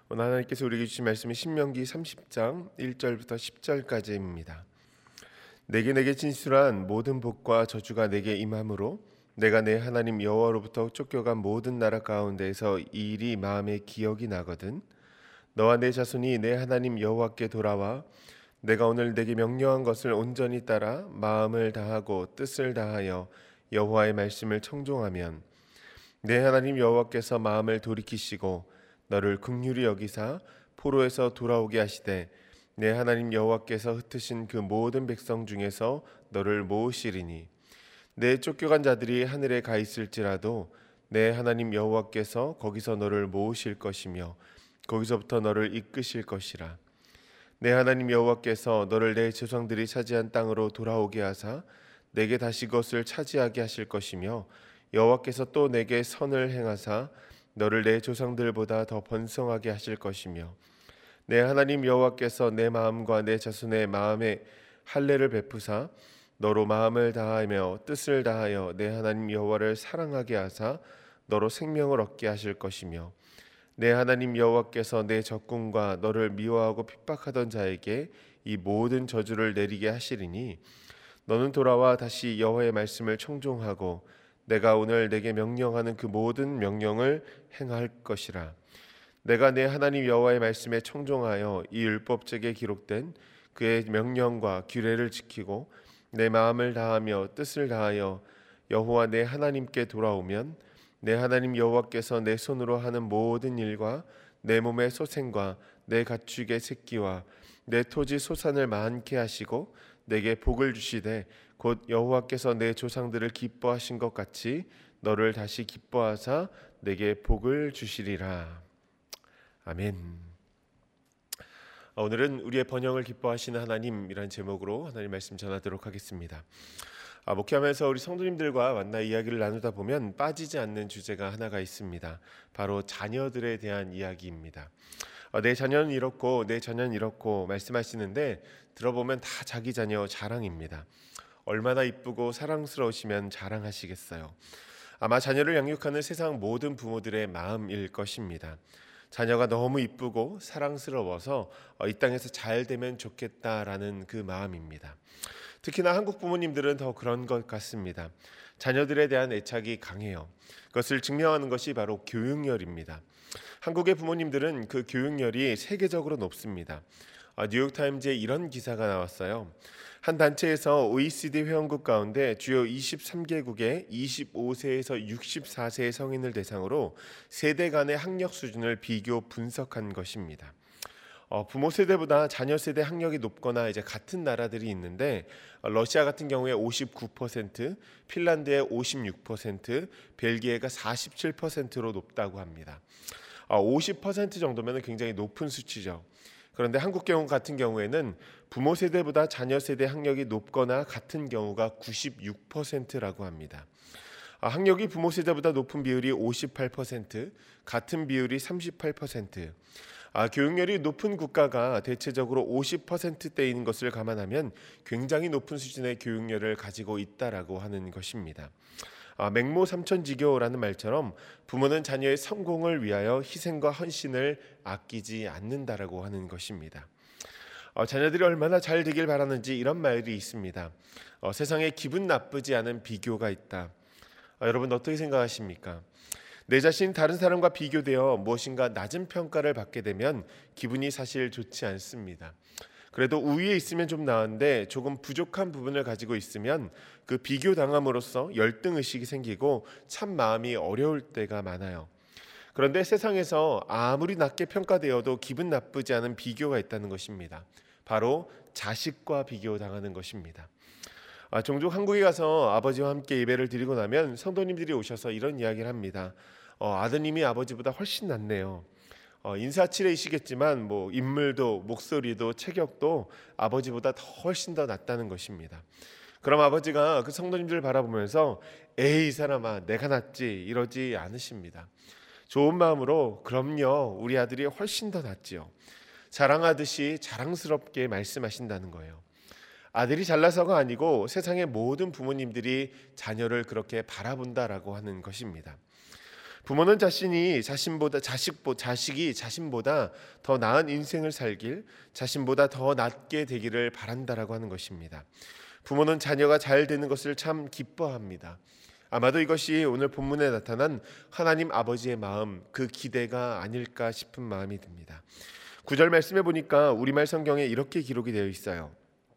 오늘 하나님께서 우리에게 주신 말씀이 신명기 30장 1절부터 10절까지입니다. 내게 진술한 모든 복과 저주가 내게 임함으로 내가 내 하나님 여호와로부터 쫓겨간 모든 나라 가운데에서 이 일이 마음에 기억이 나거든. 너와 내 자손이 내 하나님 여호와께 돌아와 내가 오늘 내게 명령한 것을 온전히 따라 마음을 다하고 뜻을 다하여 여호와의 말씀을 청종하면 내 하나님 여호와께서 마음을 돌이키시고 너를 긍휼히 여기사 포로에서 돌아오게 하시되 내 하나님 여호와께서 흩으신 그 모든 백성 중에서 너를 모으시리니 내 쫓겨간 자들이 하늘에 가 있을지라도 내 하나님 여호와께서 거기서 너를 모으실 것이며 거기서부터 너를 이끄실 것이라. 내 하나님 여호와께서 너를 내 조상들이 차지한 땅으로 돌아오게 하사 내게 다시 그것을 차지하게 하실 것이며 여호와께서 또 내게 선을 행하사 너를 내 조상들보다 더 번성하게 하실 것이며 내 하나님 여호와께서 내 마음과 내 자손의 마음에 할례를 베푸사 너로 마음을 다하며 뜻을 다하여 내 하나님 여호와를 사랑하게 하사 너로 생명을 얻게 하실 것이며 내 하나님 여호와께서 내 적군과 너를 미워하고 핍박하던 자에게 이 모든 저주를 내리게 하시리니 너는 돌아와 다시 여호와의 말씀을 청종하고 내가 오늘 내게 명령하는 그 모든 명령을 행할 것이라. 내가 내 하나님 여호와의 말씀에 청종하여 이 율법책에 기록된 그의 명령과 규례를 지키고 내 마음을 다하며 뜻을 다하여 여호와 내 하나님께 돌아오면 내 하나님 여호와께서 내 손으로 하는 모든 일과 내 몸의 소생과 내 가축의 새끼와 내 토지 소산을 많게 하시고 내게 복을 주시되 곧 여호와께서 내 조상들을 기뻐하신 것 같이 너를 다시 기뻐하사 내게 복을 주시리라. 아멘. 오늘은 우리의 번영을 기뻐하시는 하나님이란 제목으로 하나님 말씀 전하도록 하겠습니다. 목회하면서 우리 성도님들과 만나 이야기를 나누다 보면 빠지지 않는 주제가 하나가 있습니다. 바로 자녀들에 대한 이야기입니다. 내 자녀는 이렇고 내 자녀는 이렇고 말씀하시는데 들어보면 다 자기 자녀 자랑입니다. 얼마나 이쁘고 사랑스러우시면 자랑하시겠어요. 아마 자녀를 양육하는 세상 모든 부모들의 마음일 것입니다. 자녀가 너무 이쁘고 사랑스러워서 이 땅에서 잘 되면 좋겠다라는 그 마음입니다. 특히나 한국 부모님들은 더 그런 것 같습니다. 자녀들에 대한 애착이 강해요. 그것을 증명하는 것이 바로 교육열입니다. 한국의 부모님들은 그 교육열이 세계적으로 높습니다. 뉴욕타임즈에 이런 기사가 나왔어요. 한 단체에서 OECD 회원국 가운데 주요 23개국의 25세에서 64세의 성인을 대상으로 세대 간의 학력 수준을 비교 분석한 것입니다. 부모 세대보다 자녀 세대 학력이 높거나 이제 같은 나라들이 있는데 러시아 같은 경우에 59%, 핀란드의 56%, 벨기에가 47%로 높다고 합니다. 50% 정도면 굉장히 높은 수치죠. 그런데 한국 경우 같은 경우에는 부모 세대보다 자녀 세대 학력이 높거나 같은 경우가 96%라고 합니다. 학력이 부모 세대보다 높은 비율이 58%, 같은 비율이 38%. 교육열이 높은 국가가 대체적으로 50%대인 것을 감안하면 굉장히 높은 수준의 교육열을 가지고 있다라고 하는 것입니다. 맹모 삼천지교라는 말처럼 부모는 자녀의 성공을 위하여 희생과 헌신을 아끼지 않는다라고 하는 것입니다. 자녀들이 얼마나 잘 되길 바라는지 이런 말이 있습니다. 세상에 기분 나쁘지 않은 비교가 있다. 여러분 어떻게 생각하십니까? 내 자신이 다른 사람과 비교되어 무엇인가 낮은 평가를 받게 되면 기분이 사실 좋지 않습니다. 그래도 우위에 있으면 좀 나은데 조금 부족한 부분을 가지고 있으면 그 비교당함으로써 열등의식이 생기고 참 마음이 어려울 때가 많아요. 그런데 세상에서 아무리 낮게 평가되어도 기분 나쁘지 않은 비교가 있다는 것입니다. 바로 자식과 비교당하는 것입니다. 종종 한국에 가서 아버지와 함께 예배를 드리고 나면 성도님들이 오셔서 이런 이야기를 합니다. 아드님이 아버지보다 훨씬 낫네요. 인사치레이시겠지만 인물도 목소리도 체격도 아버지보다 훨씬 더 낫다는 것입니다. 그럼 아버지가 그 성도님들을 바라보면서 에이 이 사람아 내가 낫지 이러지 않으십니다. 좋은 마음으로 그럼요 우리 아들이 훨씬 더 낫지요. 자랑하듯이 자랑스럽게 말씀하신다는 거예요. 아들이 잘나서가 아니고 세상의 모든 부모님들이 자녀를 그렇게 바라본다라고 하는 것입니다. 부모는 자식이 자신보다 더 나은 인생을 살길, 자신보다 더 낫게 되기를 바란다라고 하는 것입니다. 부모는 자녀가 잘 되는 것을 참 기뻐합니다. 아마도 이것이 오늘 본문에 나타난 하나님 아버지의 마음, 그 기대가 아닐까 싶은 마음이 듭니다. 9절 말씀해 보니까 우리말 성경에 이렇게 기록이 되어 있어요.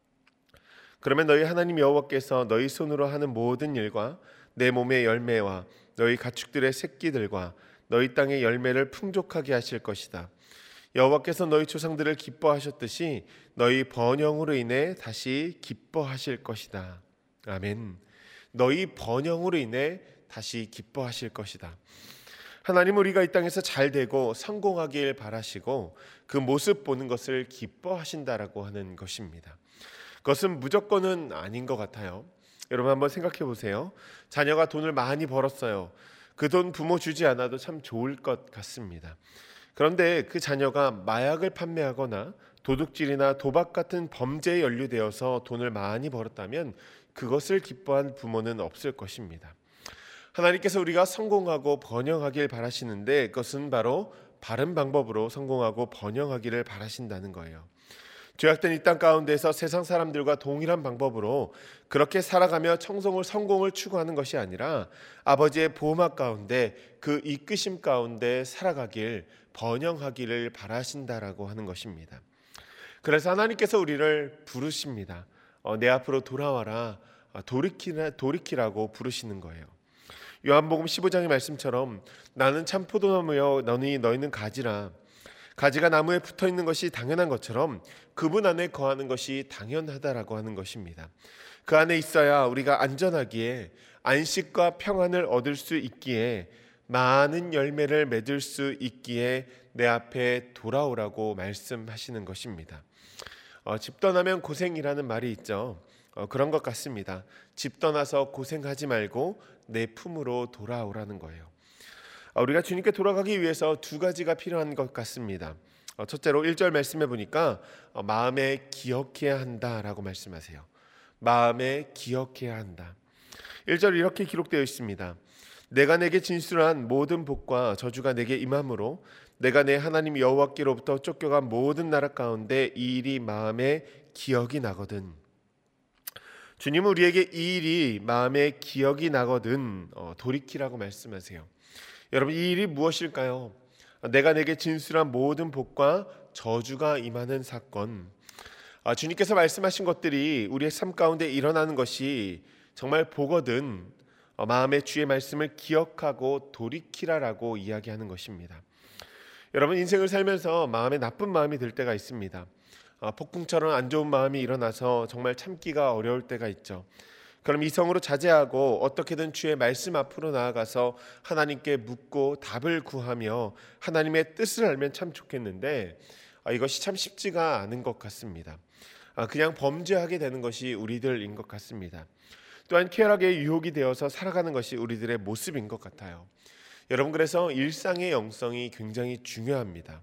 그러면 너희 하나님 여호와께서 너희 손으로 하는 모든 일과 내 몸의 열매와 너희 가축들의 새끼들과 너희 땅의 열매를 풍족하게 하실 것이다. 여호와께서 너희 조상들을 기뻐하셨듯이 너희 번영으로 인해 다시 기뻐하실 것이다. 아멘. 너희 번영으로 인해 다시 기뻐하실 것이다. 하나님, 우리가 이 땅에서 잘 되고 성공하길 바라시고 그 모습 보는 것을 기뻐하신다라고 하는 것입니다. 그것은 무조건은 아닌 것 같아요. 여러분 한번 생각해 보세요. 자녀가 돈을 많이 벌었어요. 그 돈 부모 주지 않아도 참 좋을 것 같습니다. 그런데 그 자녀가 마약을 판매하거나 도둑질이나 도박 같은 범죄에 연루되어서 돈을 많이 벌었다면 그것을 기뻐한 부모는 없을 것입니다. 하나님께서 우리가 성공하고 번영하길 바라시는데 그것은 바로 바른 방법으로 성공하고 번영하기를 바라신다는 거예요. 죄악된 이 땅 가운데서 세상 사람들과 동일한 방법으로 그렇게 살아가며 성공을 추구하는 것이 아니라 아버지의 보호막 가운데 그 이끄심 가운데 살아가길, 번영하기를 바라신다라고 하는 것입니다. 그래서 하나님께서 우리를 부르십니다. 내 앞으로 돌아와라, 돌이키라고 부르시는 거예요. 요한복음 15장의 말씀처럼 나는 참 포도나무여 너희는 가지라. 가지가 나무에 붙어있는 것이 당연한 것처럼 그분 안에 거하는 것이 당연하다라고 하는 것입니다. 그 안에 있어야 우리가 안전하기에 안식과 평안을 얻을 수 있기에 많은 열매를 맺을 수 있기에 내 앞에 돌아오라고 말씀하시는 것입니다. 집 떠나면 고생이라는 말이 있죠. 그런 것 같습니다. 집 떠나서 고생하지 말고 내 품으로 돌아오라는 거예요. 우리가 주님께 돌아가기 위해서 두 가지가 필요한 것 같습니다. 첫째로 1절 말씀해 보니까 마음에 기억해야 한다라고 말씀하세요. 마음에 기억해야 한다. 1절 이렇게 기록되어 있습니다. 내가 내게 진술한 모든 복과 저주가 내게 임함으로 내가 내 하나님 여호와께로부터 쫓겨간 모든 나라 가운데 이 일이 마음에 기억이 나거든. 주님은 우리에게 이 일이 마음에 기억이 나거든 돌이키라고 말씀하세요. 여러분, 이 일이 무엇일까요? 내가 내게 진술한 모든 복과 저주가 임하는 사건. 주님께서 말씀하신 것들이 우리의 삶 가운데 일어나는 것이 정말 복거든 마음의 주의 말씀을 기억하고 돌이키라라고 이야기하는 것입니다. 여러분, 인생을 살면서 마음에 나쁜 마음이 들 때가 있습니다. 폭풍처럼 안 좋은 마음이 일어나서 정말 참기가 어려울 때가 있죠. 그럼 이성으로 자제하고 어떻게든 주의 말씀 앞으로 나아가서 하나님께 묻고 답을 구하며 하나님의 뜻을 알면 참 좋겠는데 이것이 참 쉽지가 않은 것 같습니다. 그냥 범죄하게 되는 것이 우리들인 것 같습니다. 또한 쾌락의 유혹이 되어서 살아가는 것이 우리들의 모습인 것 같아요. 여러분, 그래서 일상의 영성이 굉장히 중요합니다.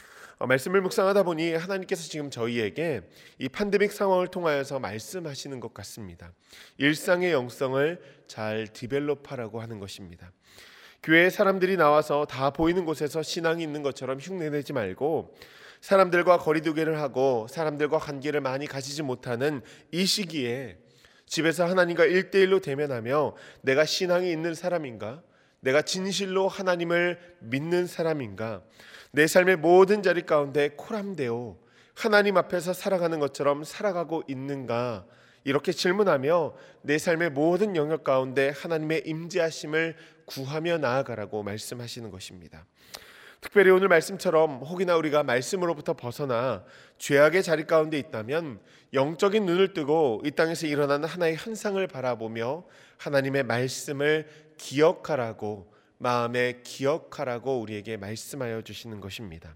말씀을 묵상하다 보니 하나님께서 지금 저희에게 이 팬데믹 상황을 통하여서 말씀하시는 것 같습니다. 일상의 영성을 잘 디벨롭하라고 하는 것입니다. 교회에 사람들이 나와서 다 보이는 곳에서 신앙이 있는 것처럼 흉내내지 말고 사람들과 거리두기를 하고 사람들과 관계를 많이 가지지 못하는 이 시기에 집에서 하나님과 1대1로 대면하며 내가 신앙이 있는 사람인가? 내가 진실로 하나님을 믿는 사람인가? 내 삶의 모든 자리 가운데 코람되어 하나님 앞에서 살아가는 것처럼 살아가고 있는가? 이렇게 질문하며 내 삶의 모든 영역 가운데 하나님의 임재하심을 구하며 나아가라고 말씀하시는 것입니다. 특별히 오늘 말씀처럼 혹이나 우리가 말씀으로부터 벗어나 죄악의 자리 가운데 있다면 영적인 눈을 뜨고 이 땅에서 일어나는 하나의 현상을 바라보며 하나님의 말씀을 기억하라고, 마음에 기억하라고 우리에게 말씀하여 주시는 것입니다.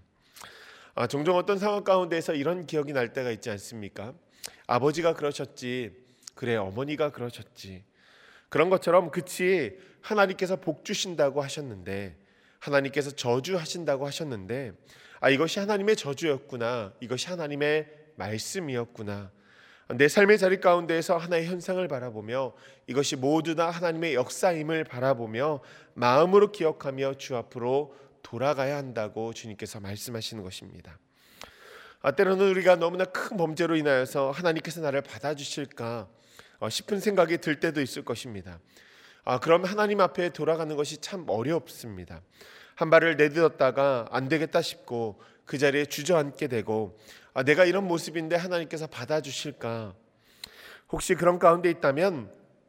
종종 어떤 상황 가운데에서 이런 기억이 날 때가 있지 않습니까? 아버지가 그러셨지, 그래 어머니가 그러셨지. 그런 것처럼 그치, 하나님께서 복 주신다고 하셨는데, 하나님께서 저주하신다고 하셨는데 이것이 하나님의 저주였구나, 이것이 하나님의 말씀이었구나. 내 삶의 자리 가운데에서 하나의 현상을 바라보며 이것이 모두 다 하나님의 역사임을 바라보며 마음으로 기억하며 주 앞으로 돌아가야 한다고 주님께서 말씀하시는 것입니다. 때로는 우리가 너무나 큰 범죄로 인하여서 하나님께서 나를 받아주실까 싶은 생각이 들 때도 있을 것입니다. 그럼 하나님 앞에 돌아가는 것이 참 어렵습니다. 한 발을 내딛었다가 안 되겠다 싶고 그 자리에 주저앉게 되고 내가 이런 모습인데 하나님께서 받아주실까? 혹시 그런 가운데 있다면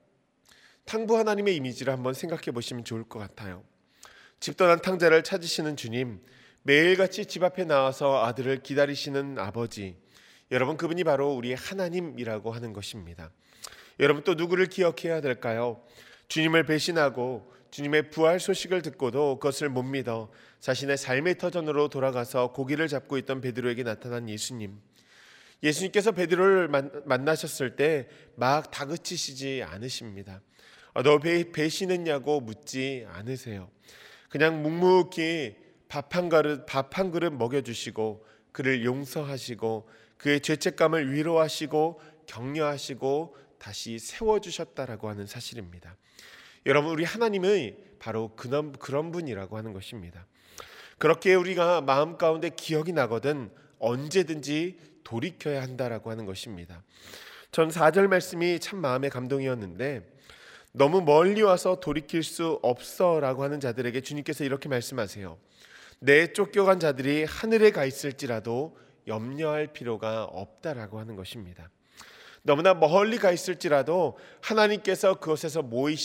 탕부 하나님의 이미지를 한번 생각해 보시면 좋을 것 같아요. 집 떠난 탕자를 찾으시는 주님, 매일같이 집 앞에 나와서 아들을 기다리시는 아버지, 여러분 그분이 바로 우리의 하나님이라고 하는 것입니다. 여러분 또 누구를 기억해야 될까요? 주님을 배신하고 주님의 부활 소식을 듣고도 그것을 못 믿어 자신의 삶의 터전으로 돌아가서 고기를 잡고 있던 베드로에게 나타난 예수님. 예수님께서 베드로를 만나셨을 때 막 다그치시지 않으십니다. 너 배신했냐고 묻지 않으세요. 그냥 묵묵히 밥 한 그릇 먹여주시고 그를 용서하시고 그의 죄책감을 위로하시고 격려하시고 다시 세워주셨다라고 하는 사실입니다. 여러분 우리 하나님은 바로 그런 분이라고 하는 것입니다. 그렇게 우리가 마음 가운데 기억이 나거든 언제든지 돌이켜야 한다라고 하는 것입니다. 전 4절 말씀이 참 마음의 감동이었는데 너무 멀리 와서 돌이킬 수 없어라고 하는 자들에게 주님께서 이렇게 말씀하세요. 내 쫓겨간 자들이 하늘에 가 있을지라도 염려할 필요가 없다라고 하는 것입니다. 너무나 멀리 가 있을지라도 하나님께서 그곳에서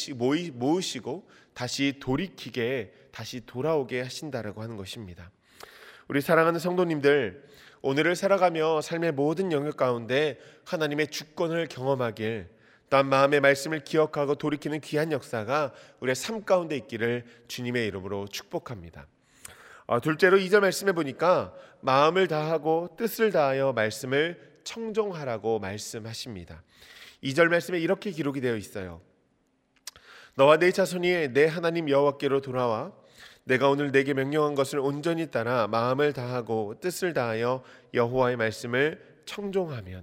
모으시고 다시 돌이키게 다시 돌아오게 하신다라고 하는 것입니다. 우리 사랑하는 성도님들, 오늘을 살아가며 삶의 모든 영역 가운데 하나님의 주권을 경험하길, 또한 마음의 말씀을 기억하고 돌이키는 귀한 역사가 우리의 삶 가운데 있기를 주님의 이름으로 축복합니다. 둘째로 2절 말씀해 보니까 마음을 다하고 뜻을 다하여 말씀을 청종하라고 말씀하십니다. 2절 말씀에 이렇게 기록이 되어 있어요. 너와 내 자손이 내 하나님 여호와께로 돌아와 내가 오늘 내게 명령한 것을 온전히 따라 마음을 다하고 뜻을 다하여 여호와의 말씀을 청종하면.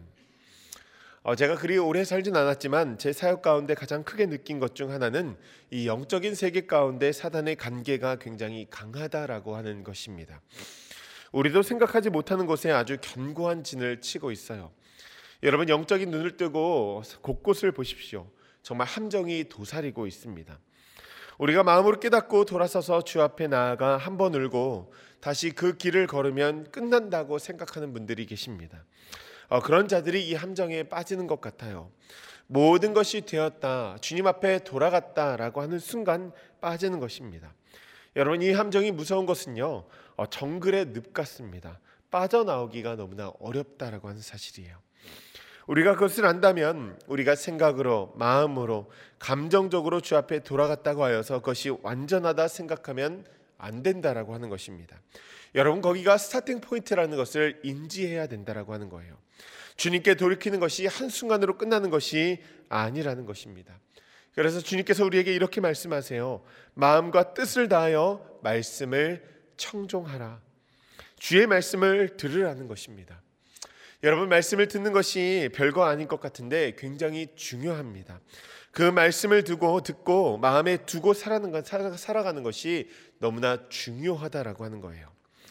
제가 그리 오래 살진 않았지만 제 사역 가운데 가장 크게 느낀 것 중 하나는 이 영적인 세계 가운데 사단의 관계가 굉장히 강하다라고 하는 것입니다. 우리도 생각하지 못하는 곳에 아주 견고한 진을 치고 있어요. 여러분 영적인 눈을 뜨고 곳곳을 보십시오. 정말 함정이 도사리고 있습니다. 우리가 마음으로 깨닫고 돌아서서 주 앞에 나아가 한 번 울고 다시 그 길을 걸으면 끝난다고 생각하는 분들이 계십니다. 그런 자들이 이 함정에 빠지는 것 같아요. 모든 것이 되었다, 주님 앞에 돌아갔다라고 하는 순간 빠지는 것입니다. 여러분 이 함정이 무서운 것은요, 정글의 늪 같습니다. 빠져나오기가 너무나 어렵다라고 하는 사실이에요. 우리가 그것을 안다면 우리가 생각으로, 마음으로, 감정적으로 주 앞에 돌아갔다고 하여서 그것이 완전하다 생각하면 안 된다라고 하는 것입니다. 여러분 거기가 스타팅 포인트라는 것을 인지해야 된다라고 하는 거예요. 주님께 돌이키는 것이 한순간으로 끝나는 것이 아니라는 것입니다. 그래서 주님께서 우리에게 이렇게 말씀하세요. 마음과 뜻을 다하여 말씀을 청종하라. 주의 말씀을 들으라는 것입니다. 여러분 말씀을 듣는 것이 별거 아닌 것 같은데 굉장히 중요합니다. 그 말씀을 듣고 마음에 두고 살아가는 것이 너무나 중요하다라고 하는 거예요.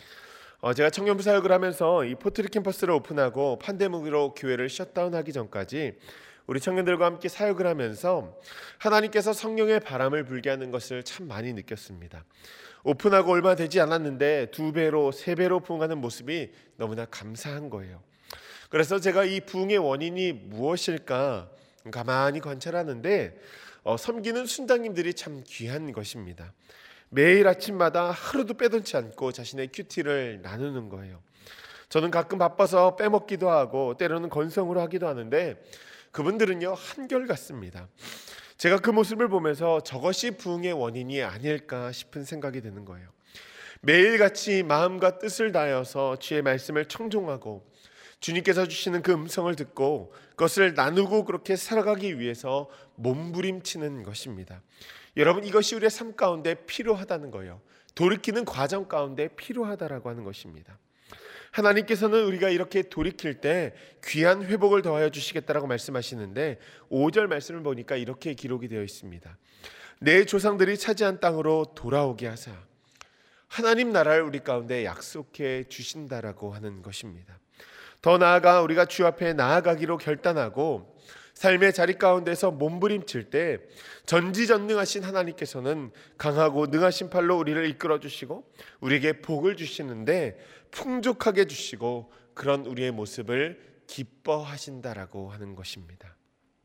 제가 청년부 사역을 하면서 이 포트리 캠퍼스를 오픈하고 팬데믹으로 교회를 셧다운하기 전까지 우리 청년들과 함께 사역을 하면서 하나님께서 성령의 바람을 불게 하는 것을 참 많이 느꼈습니다. 오픈하고 얼마 되지 않았는데 2배로 3배로 부흥하는 모습이 너무나 감사한 거예요. 그래서 제가 이 부흥의 원인이 무엇일까 가만히 관찰하는데 섬기는 순장님들이 참 귀한 것입니다. 매일 아침마다 하루도 빼놓지 않고 자신의 큐티를 나누는 거예요. 저는 가끔 바빠서 빼먹기도 하고 때로는 건성으로 하기도 하는데 그분들은요 한결같습니다. 제가 그 모습을 보면서 저것이 부흥의 원인이 아닐까 싶은 생각이 드는 거예요. 매일같이 마음과 뜻을 다하여서 주의 말씀을 청종하고 주님께서 주시는 그 음성을 듣고 그것을 나누고 그렇게 살아가기 위해서 몸부림치는 것입니다. 여러분 이것이 우리의 삶 가운데 필요하다는 거예요. 돌이키는 과정 가운데 필요하다라고 하는 것입니다. 하나님께서는 우리가 이렇게 돌이킬 때 귀한 회복을 더하여 주시겠다라고 말씀하시는데 5절 말씀을 보니까 이렇게 기록이 되어 있습니다. 내 조상들이 차지한 땅으로 돌아오게 하사 하나님 나라를 우리 가운데 약속해 주신다라고 하는 것입니다. 더 나아가 우리가 주 앞에 나아가기로 결단하고 삶의 자리 가운데서 몸부림칠 때 전지전능하신 하나님께서는 강하고 능하신 팔로 우리를 이끌어 주시고 우리에게 복을 주시는데 풍족하게 주시고 그런 우리의 모습을 기뻐하신다라고 하는 것입니다.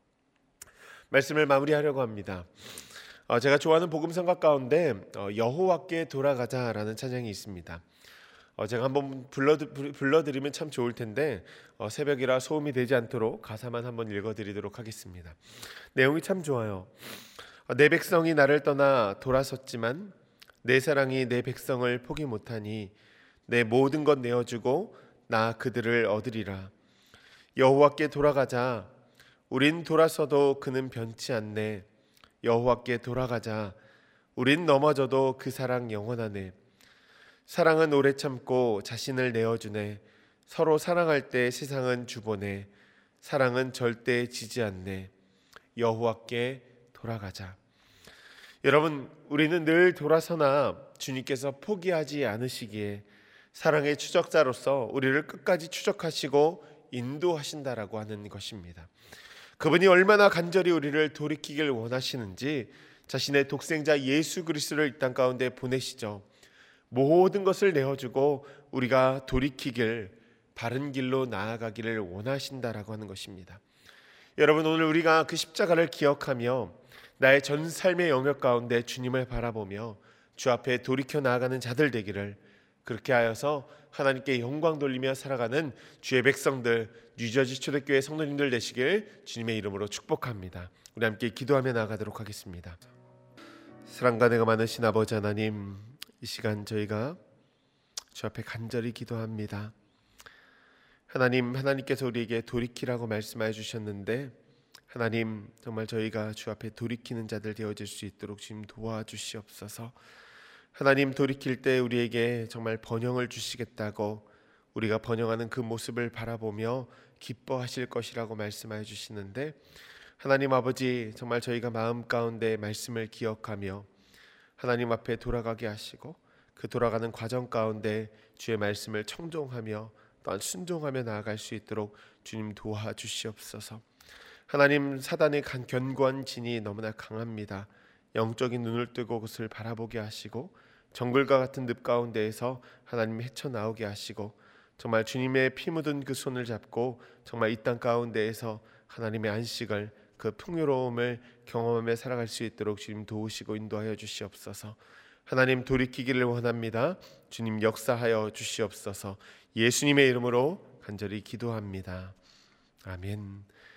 말씀을 마무리하려고 합니다. 제가 좋아하는 복음성가 가운데 여호와께 돌아가자라는 찬양이 있습니다. 제가 한번 불러드리면 참 좋을 텐데 새벽이라 소음이 되지 않도록 가사만 한번 읽어드리도록 하겠습니다. 내용이 참 좋아요. 내 백성이 나를 떠나 돌아섰지만 내 사랑이 내 백성을 포기 못하니 내 모든 것 내어주고 나 그들을 얻으리라. 여호와께 돌아가자. 우린 돌아서도 그는 변치 않네. 여호와께 돌아가자. 우린 넘어져도 그 사랑 영원하네. 사랑은 오래 참고 자신을 내어주네. 서로 사랑할 때 세상은 주보네. 사랑은 절대 지지 않네. 여호와께 돌아가자. 여러분, 우리는 늘 돌아서나 주님께서 포기하지 않으시기에 사랑의 추적자로서 우리를 끝까지 추적하시고 인도하신다라고 하는 것입니다. 그분이 얼마나 간절히 우리를 돌이키길 원하시는지 자신의 독생자 예수 그리스도를 이 땅 가운데 보내시죠. 모든 것을 내어주고 우리가 돌이키길, 바른 길로 나아가기를 원하신다라고 하는 것입니다. 여러분, 오늘 우리가 그 십자가를 기억하며 나의 전 삶의 영역 가운데 주님을 바라보며 주 앞에 돌이켜 나아가는 자들 되기를, 그렇게 하여서 하나님께 영광 돌리며 살아가는 주의 백성들, 뉴저지 초대교회 성도님들 되시길 주님의 이름으로 축복합니다. 우리 함께 기도하며 나아가도록 하겠습니다. 사랑과 은혜가 많으신 아버지 하나님, 이 시간 저희가 주 앞에 간절히 기도합니다. 하나님께서 우리에게 돌이키라고 말씀해 주셨는데 하나님, 정말 저희가 주 앞에 돌이키는 자들 되어질 수 있도록 주님 도와주시옵소서. 하나님, 돌이킬 때 우리에게 정말 번영을 주시겠다고, 우리가 번영하는 그 모습을 바라보며 기뻐하실 것이라고 말씀해 주시는데 하나님 아버지, 정말 저희가 마음 가운데 말씀을 기억하며 하나님 앞에 돌아가게 하시고 그 돌아가는 과정 가운데 주의 말씀을 청종하며 또한 순종하며 나아갈 수 있도록 주님 도와주시옵소서. 하나님, 사단의 견고한 진이 너무나 강합니다. 영적인 눈을 뜨고 그것을 바라보게 하시고 정글과 같은 늪 가운데에서 하나님 헤쳐나오게 하시고 정말 주님의 피 묻은 그 손을 잡고 정말 이 땅 가운데에서 하나님의 안식을, 그 풍요로움을 경험하며 살아갈 수 있도록 주님 도우시고 인도하여 주시옵소서. 하나님, 돌이키기를 원합니다. 주님 역사하여 주시옵소서. 예수님의 이름으로 간절히 기도합니다. 아멘.